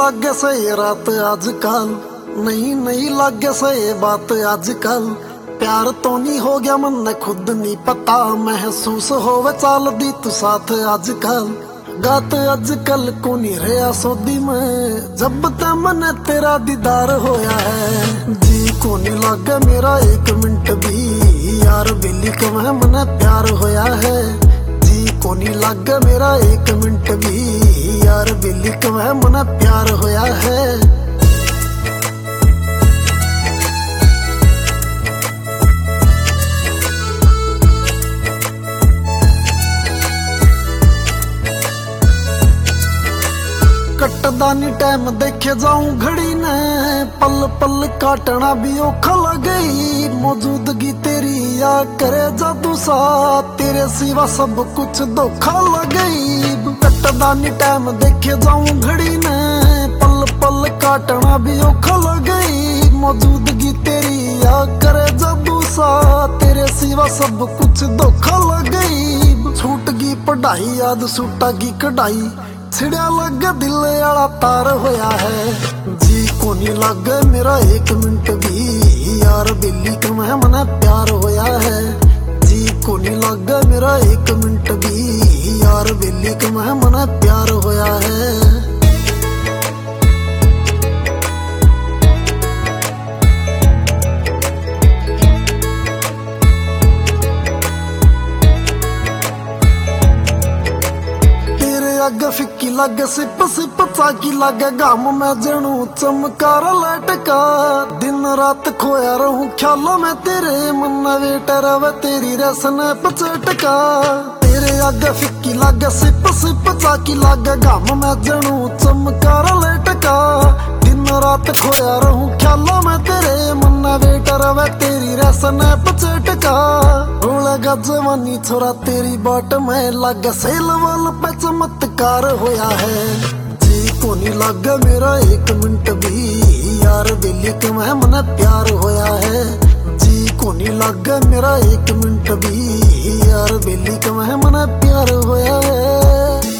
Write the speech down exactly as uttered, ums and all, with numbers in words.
लागे से ये रात आजकल, नहीं नहीं लागे से ये बात आजकल। प्यार तो नहीं हो गया मन ने खुद नहीं पता, महसूस होवे चाल दी तू साथ आजकल। गात आजकल को नहीं रहा सोदी में, जब ते मन तेरा दीदार होया है। जी को नहीं लागे मेरा एक मिनट भी, यार बेली कम है मन प्यार होया है। जी को नहीं लागे मेरा एक मिनट भी, यार बेली कम है मन प्यार होया है। कटदानी टाइम देखे जाऊं घड़ी ने, पल पल काटना भी औखा लगई। मौजूदगी तेरी या करे जादू सा, तेरे सिवा सब कुछ धोखा लगई। कटदानी टाइम देखे जाऊं घड़ी ने, पल पल काटना भी औखा लगई। मौजूदगी तेरी या करे जादू सा, तेरे सिवा सब कुछ धोखा लगई। छूट गई पढ़ाई याद सूटा की कढ़ाई, छिड़िया लग दिल आला तार होया है। जी को नहीं लगे मेरा एक मिनट भी, यार बेली कम है मन प्यार होया है। जी को नहीं लगे मेरा एक मिनट भी, यार बेली कम है मन प्यार होया है। अग फिक्की लगे सिप सिप चाकी लगे, गाम में जनू चमकार लटका। दिन रात खोया रहूं ख्यालों में तेरे, मन वेट रवे तेरी रसन पचटका। तेरे अग फिक्की लगे सिप सिप चाकी लगे, गाम में जनू चमकार लटका। दिन रात खोया रहूं ख्यालों में तेरे, मन वेट रवे तेरी रसन पचटका। लगा जवानी छोरा तेरी बाट में, लगे सेल वाल पे चमत्कार होया है। जी को नहीं लगे मेरा एक मिनट भी, यार बेली कम है मन प्यार होया है। जी को नहीं लगे मेरा एक मिनट भी, यार बेली कम है मन प्यार होया है।